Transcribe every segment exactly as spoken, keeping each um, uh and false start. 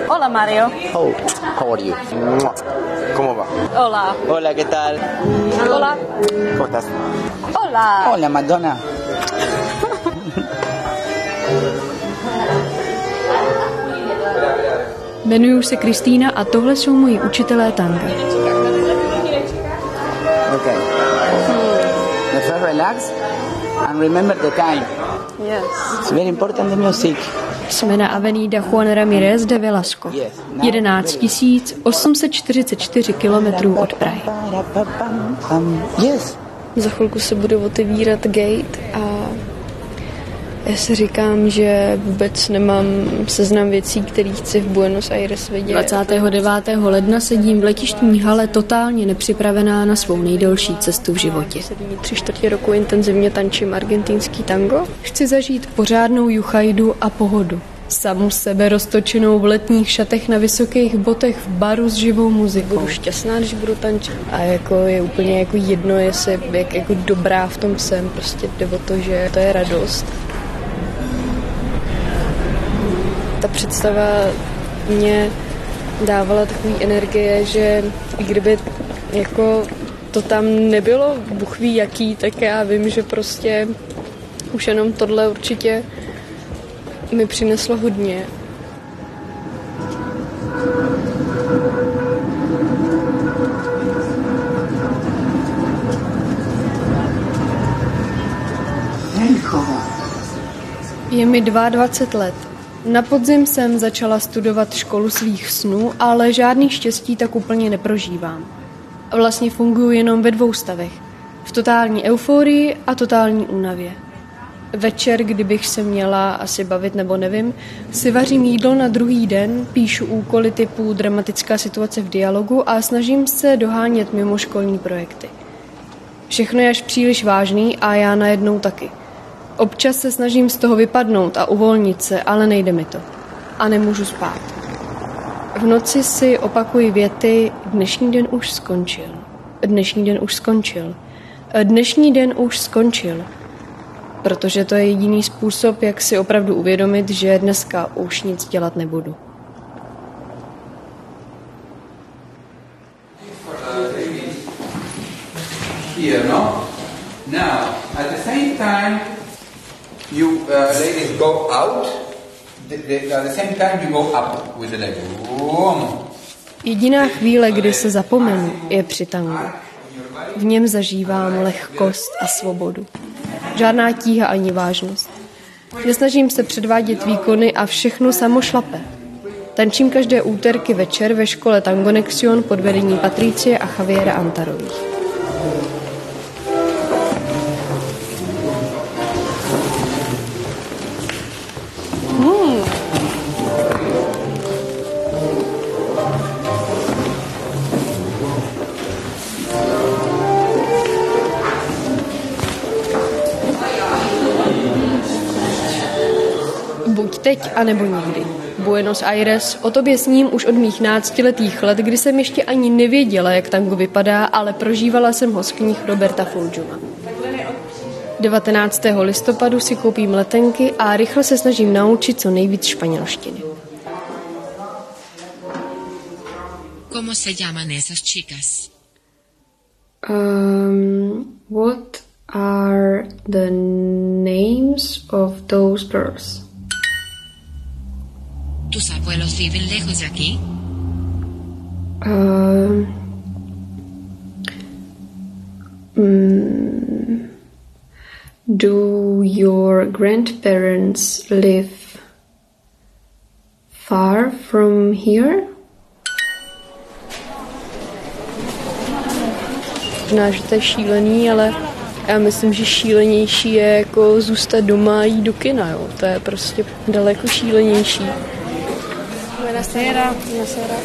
Hola, Mario. Oh, how are you? ¿Cómo va? Hola. Hola, ¿qué tal? Hola. ¿Cómo estás? Hola. Hola, Madonna. Jmenuji se Kristýna a tohle jsou moji učitelé tanga. Okay. The first relax and remember the time. Yes. It's very important the music. Jsme na Avenida Juan Ramírez de Velasco. jedenáct tisíc osm set čtyřicet čtyři kilometrů od Prahy. Yes. Za chvilku se bude otevírat gate a já si říkám, že vůbec nemám seznam věcí, které chci v Buenos Aires vidět. dvacátého devátého ledna sedím v letištní hale totálně nepřipravená na svou nejdelší cestu v životě. Sedím tři čtvrtě roku intenzivně tančím argentinský tango. Chci zažít pořádnou juchajdu a pohodu. Samu sebe roztočenou v letních šatech na vysokých botech v baru s živou muzikou. Budu šťastná, když budu tančit. A jako je úplně jako jedno, jestli jak jako dobrá v tom jsem. Prostě jde o to, že to je radost. Ta představa mě dávala takový energie, že i kdyby jako to tam nebylo Bůh ví jaký, tak já vím, že prostě už jenom tohle určitě mi přineslo hodně. Je mi dvacet dva let. Na podzim jsem začala studovat školu svých snů, ale žádný štěstí tak úplně neprožívám. Vlastně funguji jenom ve dvou stavech. V totální euforii a totální únavě. Večer, kdybych se měla asi bavit nebo nevím, si vařím jídlo na druhý den, píšu úkoly typu dramatická situace v dialogu a snažím se dohánět mimoškolní projekty. Všechno je až příliš vážný a já najednou taky. Občas se snažím z toho vypadnout a uvolnit se, ale nejde mi to. A nemůžu spát. V noci si opakuji věty dnešní den už skončil. Dnešní den už skončil. Dnešní den už skončil. Protože to je jediný způsob, jak si opravdu uvědomit, že dneska už nic dělat nebudu. Here, no? Now, at the same time, you uh, ladies go out. The, the, at the same time, you go up with the leg. Boom. Jediná chvíle, kdy se zapomenu, je při tangu. V něm zažívám lehkost a svobodu. Žádná tíha ani vážnost. Nesnažím se předvádět výkony a všechno samo šlape. Tančím každé úterky večer ve škole Tangonexion pod vedením Patricie a Javiera Antarových. Buď teď, anebo nikdy. Buenos Aires, o tobě sním už od mých náctiletých let, kdy jsem ještě ani nevěděla, jak tango vypadá, ale prožívala jsem ho z knih Roberta Fulgiuma. devatenáctého listopadu si koupím letenky a rychle se snažím naučit co nejvíc španělštiny. ¿Cómo se llaman esas chicas? Um, what are the names of those girls? ¿Tus abuelos viven lejos de aquí? Um, mm, do your grandparents live far from here? Možná, že to je šílený, ale já myslím, že šílenější je jako zůstat doma a jít do kina, jo. To je prostě daleko šílenější. Buonasera. Buonasera.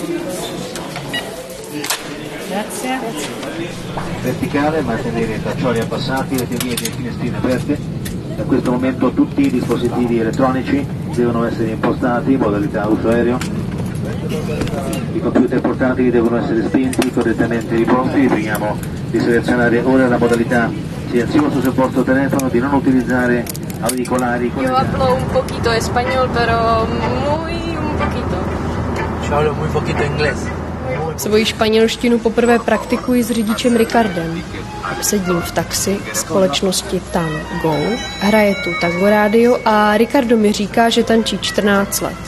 Grazie. Verticale, mantenere i traccioli abbassati, le pinne e finestrine aperte. Da questo momento tutti i dispositivi elettronici devono essere impostati in modalità uso aereo. I computer portatili devono essere spenti, correttamente riposti. Vi preghiamo di selezionare ora la modalità silenzioso sul vostro telefono, di non utilizzare auricolari. Yo hablo un poquito español, pero muy un poquito. Svoji španělštinu poprvé praktikuji s řidičem Ricardem. Sedím v taxi společnosti Tango, hraje tu Tango rádio a Ricardo mi říká, že tančí čtrnáct let.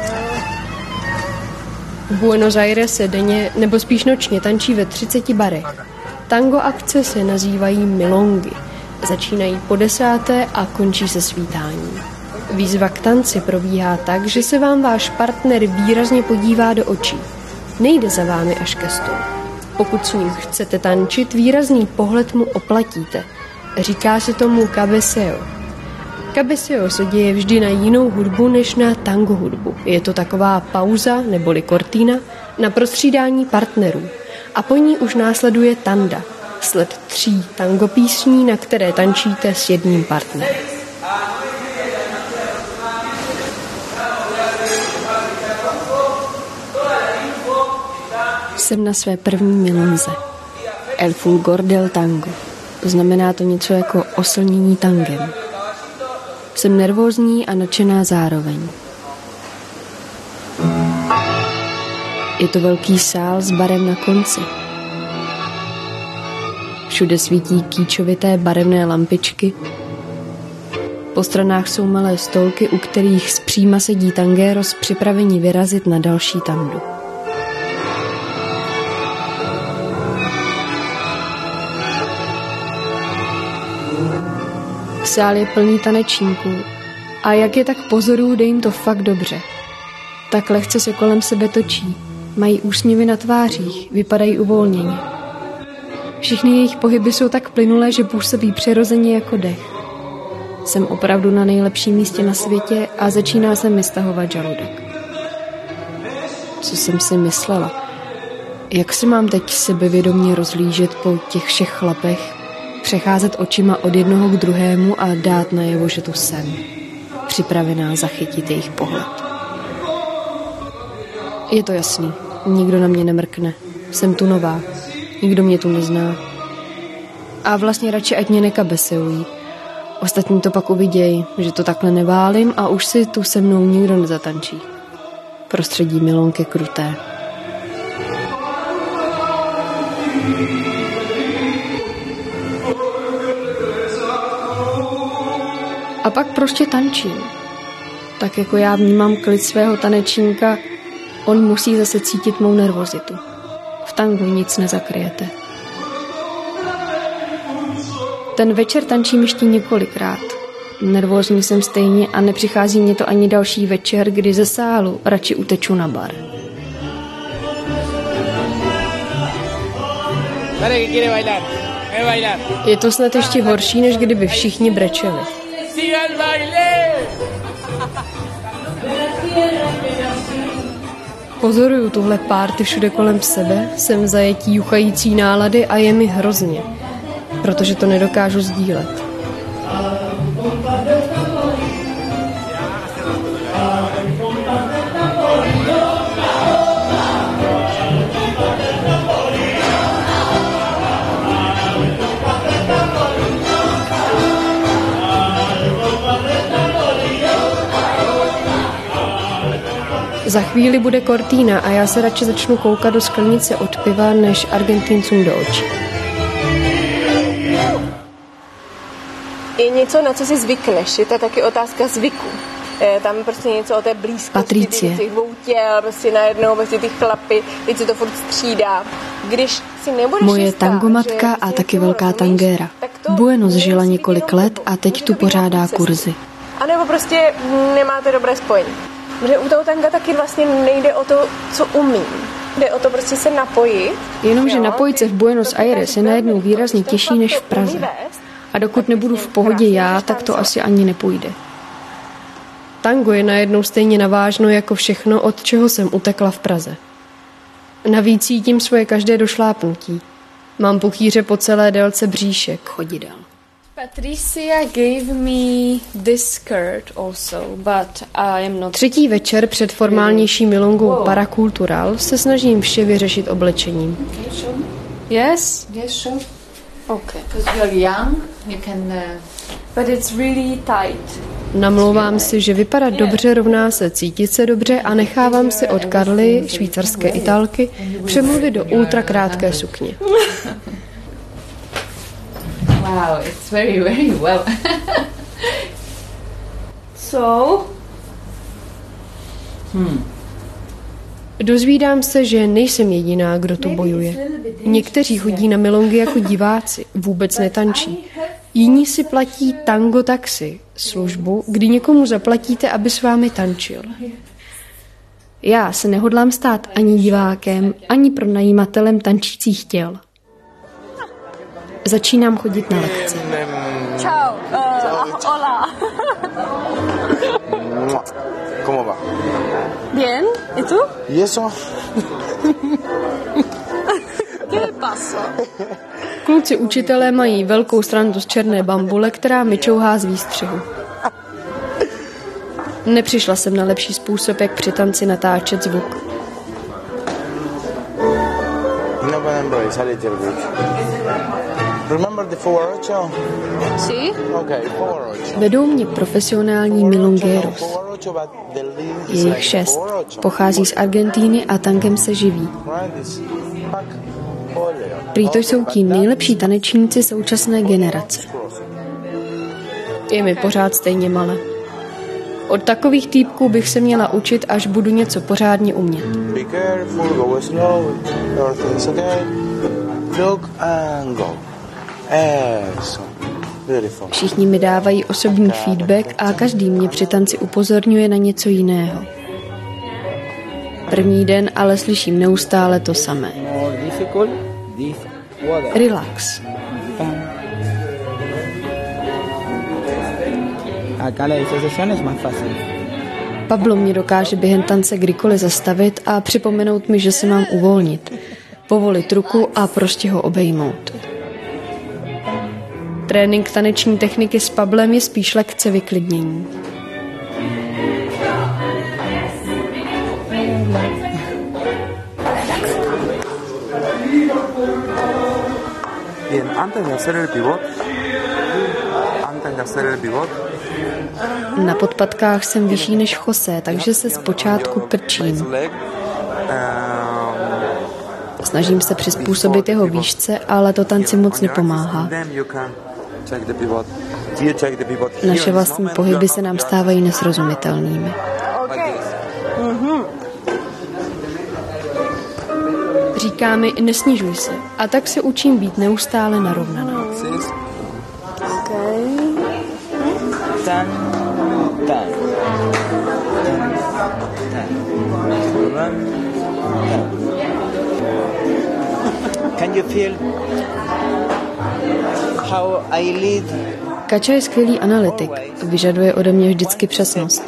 V Buenos Aires se denně, nebo spíš nočně, tančí ve třiceti barech. Tango akce se nazývají milongy. Začínají po desáté a končí se svítáním. Výzva k tanci probíhá tak, že se vám váš partner výrazně podívá do očí. Nejde za vámi až ke stolu. Pokud s ním chcete tančit, výrazný pohled mu oplatíte. Říká se tomu cabeceo. Cabeceo se děje vždy na jinou hudbu než na tango hudbu. Je to taková pauza neboli cortina na prostřídání partnerů. A po ní už následuje tanda, sled tří tango písní, na které tančíte s jedním partnerem. Jsem na své první milonze. El fulgor del tango. Znamená to něco jako oslnění tangem. Jsem nervózní a nadšená zároveň. Je to velký sál s barem na konci. Všude svítí kýčovité barevné lampičky. Po stranách jsou malé stolky, u kterých zpříma sedí tangueros připraveni vyrazit na další tandu. Sál je plný tanečníků a jak je tak pozoruju, jde jim to fakt dobře. Tak lehce se kolem sebe točí, mají úsměvy na tvářích, vypadají uvolněně. Všichni jejich pohyby jsou tak plynulé, že působí přirozeně jako dech. Jsem opravdu na nejlepším místě na světě a začíná se mi stahovat žaludek. Co jsem si myslela? Jak se mám teď sebevědomě rozlížet po těch všech chlapech, přecházet očima od jednoho k druhému a dát najevo, že tu jsem, připravená zachytit jejich pohled. Je to jasný, nikdo na mě nemrkne. Jsem tu nová, nikdo mě tu nezná. A vlastně radši ať mě nekabeseují. Ostatní to pak uvidějí, že to takhle neválím a už si tu se mnou nikdo nezatančí. Prostředí milonky kruté. A pak prostě tančím. Tak jako já vnímám klid svého tanečníka, on musí zase cítit mou nervozitu. V tangu nic nezakryjete. Ten večer tančím ještě několikrát. Nervózní jsem stejně a nepřichází mě to ani další večer, kdy ze sálu radši uteču na bar. Je to snad ještě horší, než kdyby všichni brečeli. Pozoruju tuhle párty všude kolem sebe, jsem v zajetí juchající nálady a je mi hrozně, protože to nedokážu sdílet. Za chvíli bude cortina a já se radši začnu koukat do sklenice od piva, než Argentincům do očí. Je něco, na co si zvykneš, je to taky otázka zvyku. Je tam prostě něco o té blízkosti těch dvou těl, prostě najednou prostě ty chlapy, teď se to furt střídá. Když si nebudeš Moje jistá, tangomatka a taky velká tangéra. Buenos žila několik let a teď tu pořádá kurzy. A nebo prostě nemáte dobré spojení. Protože u toho tanga taky vlastně nejde o to, co umím. Jde o to prostě se napojit. Jenomže napojit se v Buenos Aires je najednou výrazně těžší než v Praze. A dokud nebudu v pohodě já, tak to asi ani nepůjde. Tango je najednou stejně navážno jako všechno, od čeho jsem utekla v Praze. Navíc cítím svoje každé došlápnutí. Mám puchýře po celé délce bříšek, chodidel. Patricia gave me this skirt also, but I am not... Třetí večer před formálnější milongou Paracultural se snažím vše vyřešit oblečením. Yes? Yes, sure. Okay. Because you're young, you can... Uh... But it's really tight. Namlouvám si, že vypadat dobře rovná se cítit se dobře a nechávám si od Karly, švýcarské Italky, přemluvit do ultrakrátké sukně. Wow, it's very, very well. So? Hmm. Dozvídám se, že nejsem jediná, kdo tu bojuje. Někteří chodí na milongy jako diváci, vůbec netančí. Jiní si platí tango taxi, službu, kdy někomu zaplatíte, aby s vámi tančil. Já se nehodlám stát ani divákem, ani pronajímatelem tančících těl. Začínám chodit na lekce. Čau, uh, hola. ¿Cómo va? Bien, ¿y tú? ¿Y eso? ¿Qué pasa? Kluci učitelé mají velkou srandu z černé bambule, která mi čouhá z výstřihu. Nepřišla jsem na lepší způsob, jak při tanci natáčet zvuk. No pueden improvisar el circuito. Remember the four ocho? Sí? Okay, four ocho. Vedou mě profesionální milongueros. Je jich šest. Pochází z Argentíny a tankem se živí. Prý to jsou ti nejlepší tanečníci současné generace. Je mi pořád stejně malé. Od takových týpků bych se měla učit, až budu něco pořádně umět. Be careful, go slow, everything's okay. Look and go. Eso. Beautiful. Všichni mi dávají osobní feedback a každý mě při tanci upozorňuje na něco jiného. První den ale slyším neustále to samé. Relax. Pablo mě dokáže během tance kdykoliv zastavit a připomenout mi, že se mám uvolnit, povolit ruku a prostě ho obejmout. Trénink taneční techniky s Pablem je spíš lekce vyklidnění. Bien, antes de hacer el pivot, antes de hacer el pivot, Na podpatkách jsem vyšší než José, takže se zpočátku prčím. Snažím se přizpůsobit jeho výšce, ale to tanci moc nepomáhá. Naše vlastní pohyby se nám stávají nesrozumitelnými. Říká mi, nesnižuj se. A tak se učím být neustále narovnaná. Okay. Tan, tan. Tan. Run, tan. Can you feel how I lead? Kača je skvělý analytik. Vyžaduje ode mě vždycky přesnost.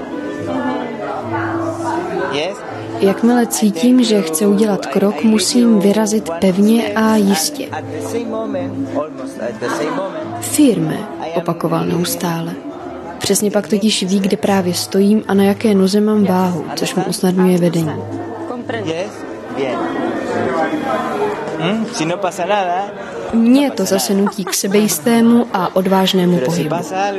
Yes? Jakmile cítím, že chce udělat krok, musím vyrazit pevně a jistě. Firme, opakoval neustále. Přesně pak totiž ví, kde právě stojím a na jaké noze mám váhu, což mu usnadňuje vedení. Mě to zase nutí k sebejistému a odvážnému pohybu.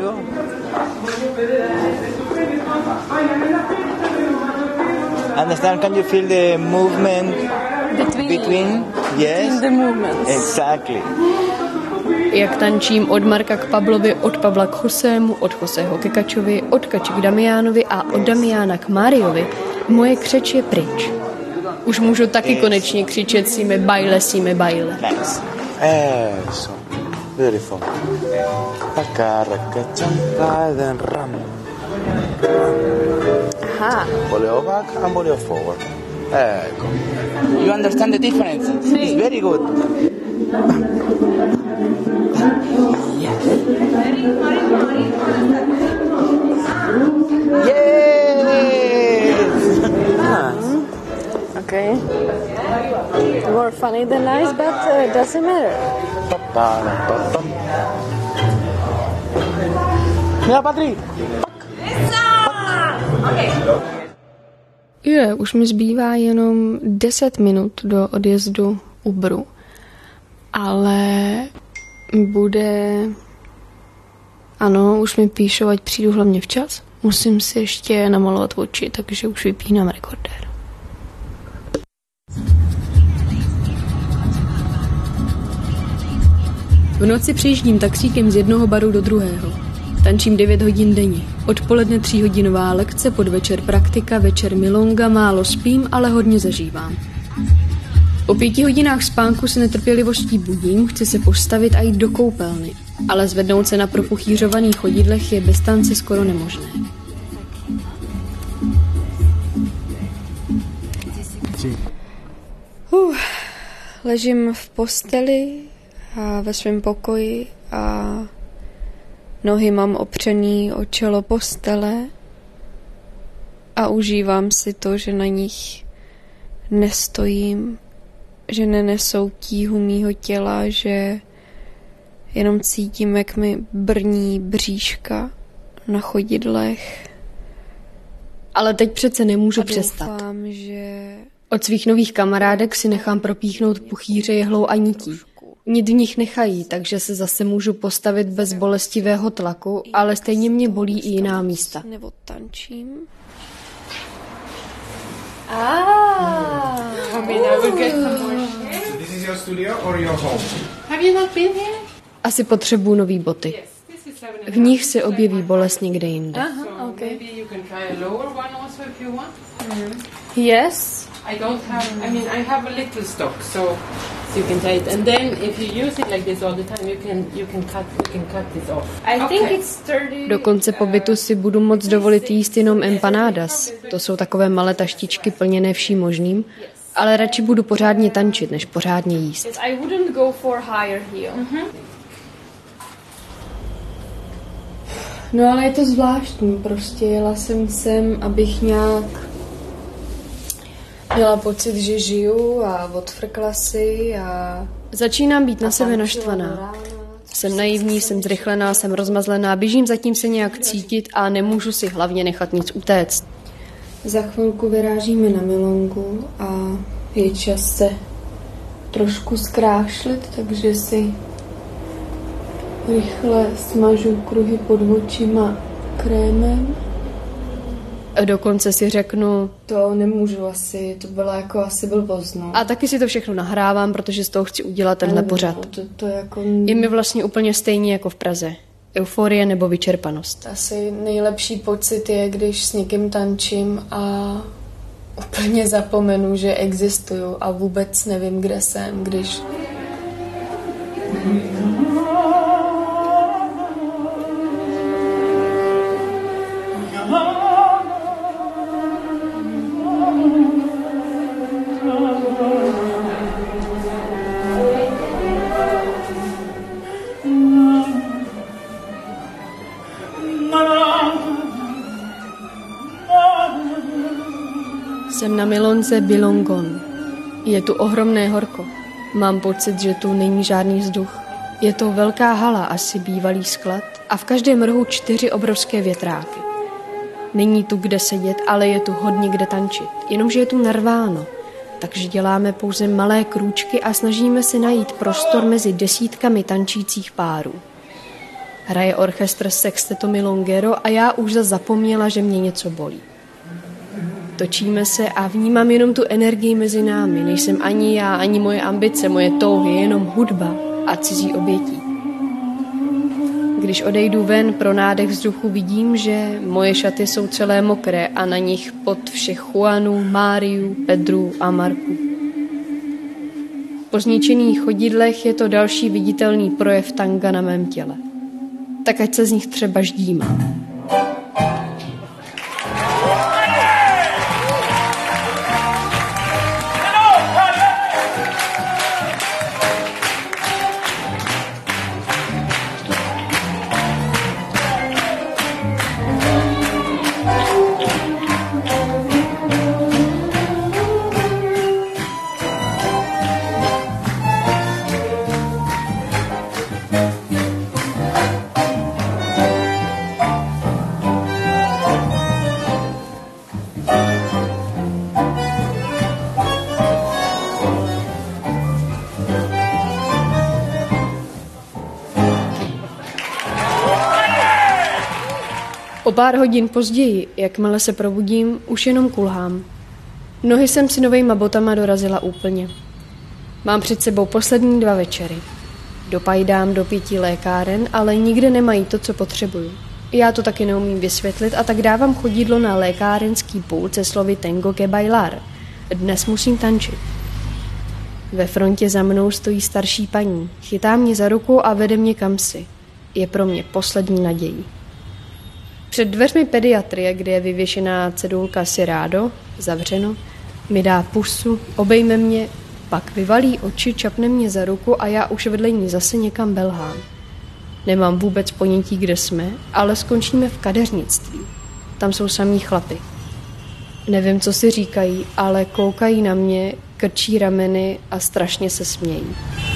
Understand? Can you feel the movement Between, between? Yes. between the movements. Exactly. Jak tančím od Marka k Pablovi, od Pavla k Josému, od Joseho ke Kačovi, od Kači k Damiánovi a od Damiána k Máriovi, moje křeč je pryč. Už můžu taky konečně křičet sime baile, sime baile. Nice. eso. Beautiful. Acá, recachanta, then ram. Aha. Voleo back and voleo forward. Ecco. You understand the difference? It's very good. Yes! Mm. Okay. More funny than nice, but uh, it doesn't matter. Mira, Patri. Je, už mi zbývá jenom deset minut do odjezdu Uberu. Ale bude Ano, už mi píšou, ať přijdu hlavně včas. Musím si ještě namalovat oči, takže už vypínám rekordér. V noci přejíždím taxíkem z jednoho baru do druhého. Tančím devět hodin denně. Odpoledne tříhodinová lekce, podvečer praktika, večer milonga, málo spím, ale hodně zažívám. Po pěti hodinách spánku se netrpělivostí budím, chci se postavit a jít do koupelny. Ale zvednout se na propuchýřovaných chodidlech je bez tance skoro nemožné. Uh, ležím v posteli a ve svém pokoji a nohy mám opřený o čelo postele a užívám si to, že na nich nestojím, že nenesou tíhu mýho těla, že jenom cítím, jak mi brní bříška na chodidlech. Ale teď přece nemůžu přestat. Doufám, že od svých nových kamarádek si nechám propíchnout puchýře jehlou a nití. Nic v nich nechají, takže se zase můžu postavit bez bolestivého tlaku, ale stejně mě bolí i jiná místa. Nebo tančím. Ah, I mean, I will get some more. This is your studio or your home? Have you not been here? Asi potřebuju nový boty. V nich se objeví bolest někde jinde. Aha, okay. Maybe you can try a lower one also if you want. Mm-hmm. Yes. I don't have, I mean, I have a little stock, so, so you can take it. And then if you use it like this all the time, you can you can cut you can cut this off. I okay. think it's thirty. Do konce pobytu si budu moct dovolit jíst jenom empanadas. To jsou takové malé taštičky plněné vším možným, ale radši budu pořádně tančit, než pořádně jíst. I wouldn't go for higher heel. Mm-hmm. No ale je to zvláštní, prostě jela jsem sem, abych nějak měla pocit, že žiju a odfrkla si a začínám být na sebe naštvaná. Jsem naivní, jsem zrychlená, jsem rozmazlená, běžím zatím se nějak cítit a nemůžu si hlavně nechat nic utéct. Za chvilku vyrážíme na milongu a je čas se trošku zkrášlit, takže si rychle smažu kruhy pod očima krémem. Dokonce si řeknu, to nemůžu asi, to byla jako asi blbost, no. A taky si to všechno nahrávám, protože z toho chci udělat tenhle ano, pořad. To, to jako... Je mi vlastně úplně stejně jako v Praze. Euforie nebo vyčerpanost. Asi nejlepší pocit je, když s někým tančím a úplně zapomenu, že existuju a vůbec nevím, kde jsem, když... Jsem na milonce Bilongon. Je tu ohromné horko. Mám pocit, že tu není žádný vzduch. Je to velká hala, asi bývalý sklad, a v každém rohu čtyři obrovské větráky. Není tu kde sedět, ale je tu hodně kde tančit. Jenomže je tu narváno. Takže děláme pouze malé krůčky a snažíme se najít prostor mezi desítkami tančících párů. Hraje orchestr Sexteto Milongero a já už zapomněla, že mě něco bolí. Točíme se a vnímám jenom tu energii mezi námi. Nejsem ani já, ani moje ambice, moje touhy, jenom hudba a cizí obětí. Když odejdu ven pro nádech vzduchu, vidím, že moje šaty jsou celé mokré a na nich pod všech Juanů, Máriů, Pedrů a Marků. Po zničených chodidlech je to další viditelný projev tanga na mém těle. Tak ať se z nich třeba ždíme. O pár hodin později, jakmile se probudím, už jenom kulhám. Nohy jsem si novejma botama dorazila úplně. Mám před sebou poslední dva večery. Dopajdám do pěti lékáren, ale nikde nemají to, co potřebuju. Já to taky neumím vysvětlit a tak dávám chodidlo na lékárenský pult se slovy tengo que bailar. Dnes musím tančit. Ve frontě za mnou stojí starší paní. Chytá mě za ruku a vede mě kamsi. Je pro mě poslední nadějí. Před dveřmi pediatrie, kde je vyvěšená cedulka si rádo, zavřeno, mi dá pusu, obejme mě, pak vyvalí oči, čapne mě za ruku a já už vedle ní zase někam belhám. Nemám vůbec ponětí, kde jsme, ale skončíme v kadeřnictví. Tam jsou samý chlapy. Nevím, co si říkají, ale koukají na mě, krčí rameny a strašně se smějí.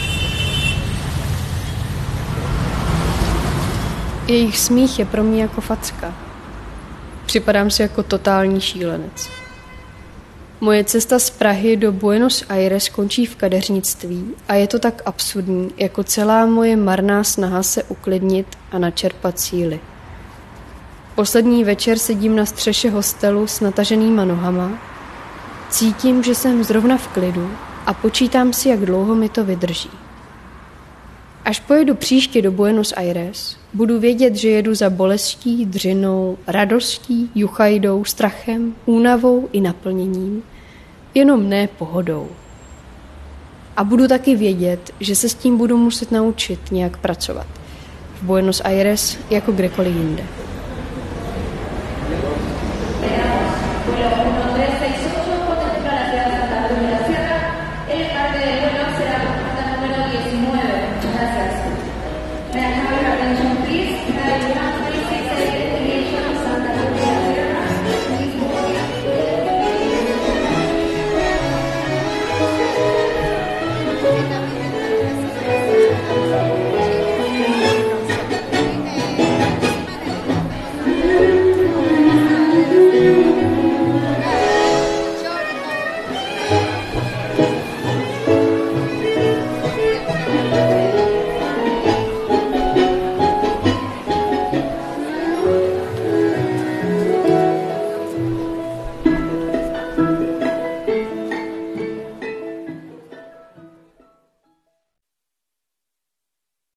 Jejich smích je pro mě jako facka. Připadám si jako totální šílenec. Moje cesta z Prahy do Buenos Aires končí v kadeřnictví a je to tak absurdní, jako celá moje marná snaha se uklidnit a načerpat síly. Poslední večer sedím na střeše hostelu s nataženýma nohama, cítím, že jsem zrovna v klidu a počítám si, jak dlouho mi to vydrží. Až pojedu příště do Buenos Aires, budu vědět, že jedu za bolestí, dřinou, radostí, juchajdou, strachem, únavou i naplněním, jenom ne pohodou. A budu taky vědět, že se s tím budu muset naučit nějak pracovat. V Buenos Aires jako kdekoliv jinde.